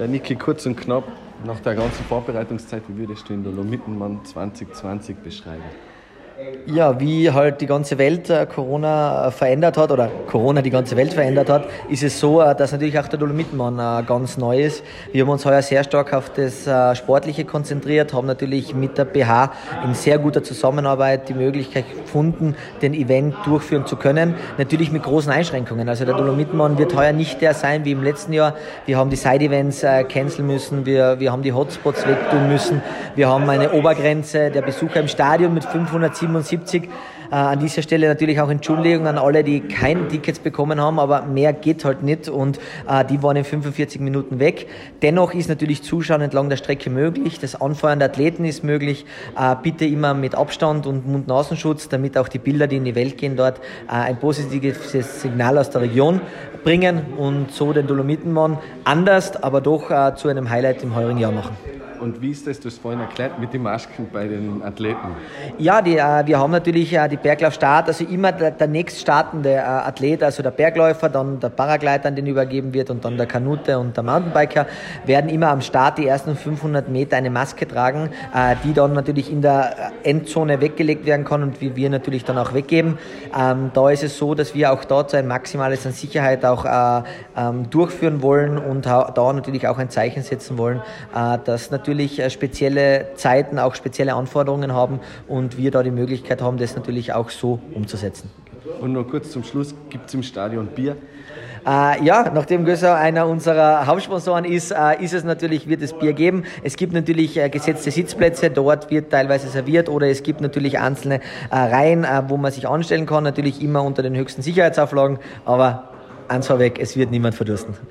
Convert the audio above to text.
Ja, Niki, kurz und knapp, nach der ganzen Vorbereitungszeit, wie würdest du den Dolomitenmann 2020 beschreiben? Ja, wie halt die ganze Welt Corona verändert hat oder Corona die ganze Welt verändert hat, ist es so, dass natürlich auch der Dolomitenmann ganz neu ist. Wir haben uns heuer sehr stark auf das Sportliche konzentriert, haben natürlich mit der BH in sehr guter Zusammenarbeit die Möglichkeit gefunden, den Event durchführen zu können. Natürlich mit großen Einschränkungen. Also der Dolomitenmann wird heuer nicht der sein wie im letzten Jahr. Wir haben die Side-Events canceln müssen, wir haben die Hotspots wegtun müssen, wir haben eine Obergrenze der Besucher im Stadion mit 577. An dieser Stelle natürlich auch Entschuldigung an alle, die keine Tickets bekommen haben, aber mehr geht halt nicht und die waren in 45 Minuten weg. Dennoch ist natürlich Zuschauen entlang der Strecke möglich, das Anfeuern der Athleten ist möglich, bitte immer mit Abstand und Mund-Nasenschutz, damit auch die Bilder, die in die Welt gehen dort, ein positives Signal aus der Region bringen und so den Dolomitenmann anders, aber doch zu einem Highlight im heurigen Jahr machen. Und wie ist das, du hast vorhin erklärt, mit den Masken bei den Athleten? Ja, wir haben natürlich die Berglaufstart, also immer der nächst startende Athlet, also der Bergläufer, dann der Paragleiter, an den übergeben wird und dann der Kanute und der Mountainbiker, werden immer am Start die ersten 500 Meter eine Maske tragen, die dann natürlich in der Endzone weggelegt werden kann und wie wir natürlich dann auch weggeben. Da ist es so, dass wir auch dort so ein Maximales an Sicherheit auch durchführen wollen und da natürlich auch ein Zeichen setzen wollen, dass natürlich spezielle Zeiten, auch spezielle Anforderungen haben und wir da die Möglichkeit haben, das natürlich auch so umzusetzen. Und noch kurz zum Schluss, gibt es im Stadion Bier? Ja, nachdem Gösser einer unserer Hauptsponsoren ist, wird es Bier geben. Es gibt natürlich gesetzte Sitzplätze, dort wird teilweise serviert oder es gibt natürlich einzelne Reihen, wo man sich anstellen kann, natürlich immer unter den höchsten Sicherheitsauflagen, aber eins vorweg, es wird niemand verdursten.